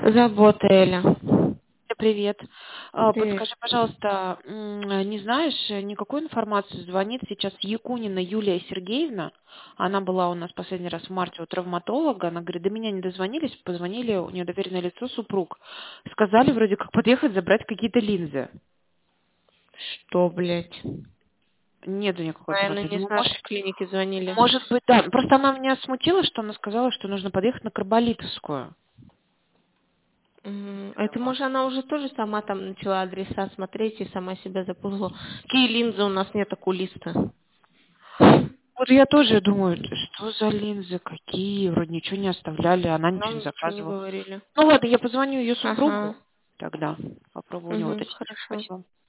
Забота, Эля. Привет. Привет. Подскажи, пожалуйста, не знаешь никакую информацию? Звонит сейчас Якунина Юлия Сергеевна. Она была у нас последний раз в марте у травматолога. Она говорит, до меня не дозвонились, позвонили, у нее доверенное лицо супруг. Сказали вроде как подъехать забрать какие-то линзы. Что, блядь? Нету никакой Наверное, информации. не с Думаю, нашей клиники звонили. может быть, да. Просто она меня смутила, что она сказала, что нужно подъехать на Карболитовскую. Это, может, она уже тоже сама там начала адреса смотреть и сама себя запутала. Какие линзы у нас нет окулиста? Вот я тоже думаю, что за линзы, какие, вроде ничего не оставляли, она ничего Нам не ничего не заказывала. говорили. Ну ладно, я позвоню ее супругу Ага. тогда, попробую у него уточнить. Хорошо. Спасибо.